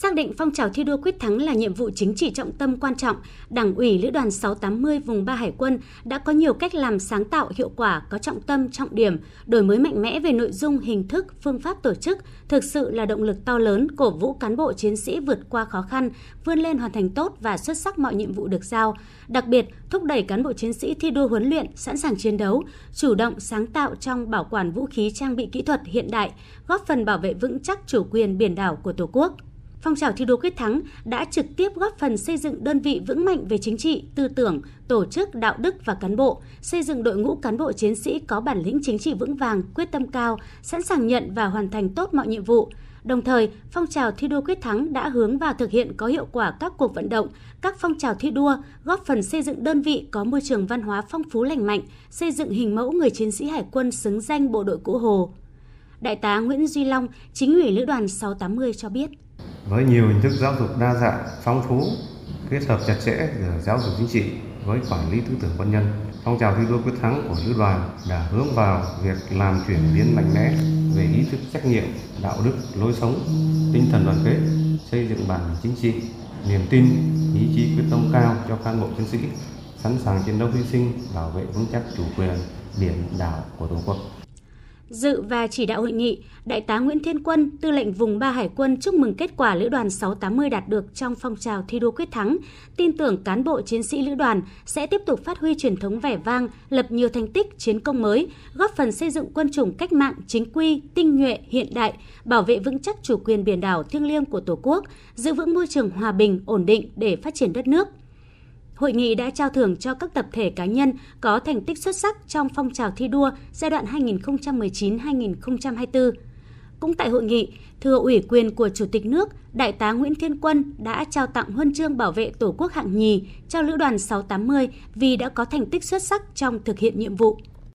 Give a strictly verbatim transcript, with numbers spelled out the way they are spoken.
Xác định phong trào thi đua quyết thắng là nhiệm vụ chính trị trọng tâm quan trọng, Đảng ủy Lữ đoàn sáu tám mươi vùng ba Hải quân đã có nhiều cách làm sáng tạo, hiệu quả, có trọng tâm, trọng điểm, đổi mới mạnh mẽ về nội dung, hình thức, phương pháp tổ chức, thực sự là động lực to lớn cổ vũ cán bộ chiến sĩ vượt qua khó khăn, vươn lên hoàn thành tốt và xuất sắc mọi nhiệm vụ được giao. Đặc biệt, thúc đẩy cán bộ chiến sĩ thi đua huấn luyện, sẵn sàng chiến đấu, chủ động sáng tạo trong bảo quản vũ khí trang bị kỹ thuật hiện đại, góp phần bảo vệ vững chắc chủ quyền biển đảo của Tổ quốc. Phong trào thi đua quyết thắng đã trực tiếp góp phần xây dựng đơn vị vững mạnh về chính trị, tư tưởng, tổ chức, đạo đức và cán bộ, xây dựng đội ngũ cán bộ chiến sĩ có bản lĩnh chính trị vững vàng, quyết tâm cao, sẵn sàng nhận và hoàn thành tốt mọi nhiệm vụ. Đồng thời, phong trào thi đua quyết thắng đã hướng vào thực hiện có hiệu quả các cuộc vận động, các phong trào thi đua, góp phần xây dựng đơn vị có môi trường văn hóa phong phú lành mạnh, xây dựng hình mẫu người chiến sĩ hải quân xứng danh bộ đội Cụ Hồ. Đại tá Nguyễn Duy Long, Chính ủy Lữ đoàn sáu tám mươi cho biết. Với nhiều hình thức giáo dục đa dạng, phong phú, kết hợp chặt chẽ giữa giáo dục chính trị với quản lý tư tưởng quân nhân, phong trào thi đua quyết thắng của Lữ đoàn đã hướng vào việc làm chuyển biến mạnh mẽ về ý thức trách nhiệm, đạo đức, lối sống, tinh thần đoàn kết, xây dựng bản lĩnh chính trị, niềm tin, ý chí quyết tâm cao cho cán bộ chiến sĩ, sẵn sàng chiến đấu hy sinh, bảo vệ vững chắc chủ quyền biển đảo của Tổ quốc. Dự và chỉ đạo hội nghị, Đại tá Nguyễn Thiên Quân, Tư lệnh vùng ba Hải quân chúc mừng kết quả Lữ đoàn sáu tám mươi đạt được trong phong trào thi đua quyết thắng, tin tưởng cán bộ chiến sĩ Lữ đoàn sẽ tiếp tục phát huy truyền thống vẻ vang, lập nhiều thành tích, chiến công mới, góp phần xây dựng quân chủng cách mạng chính quy, tinh nhuệ, hiện đại, bảo vệ vững chắc chủ quyền biển đảo thiêng liêng của Tổ quốc, giữ vững môi trường hòa bình, ổn định để phát triển đất nước. Hội nghị đã trao thưởng cho các tập thể cá nhân có thành tích xuất sắc trong phong trào thi đua giai đoạn hai nghìn không trăm mười chín đến hai nghìn không trăm hai mươi tư. Cũng tại hội nghị, thừa ủy quyền của Chủ tịch nước, Đại tá Nguyễn Thiên Quân đã trao tặng huân chương bảo vệ Tổ quốc hạng nhì cho Lữ đoàn sáu tám mươi vì đã có thành tích xuất sắc trong thực hiện nhiệm vụ.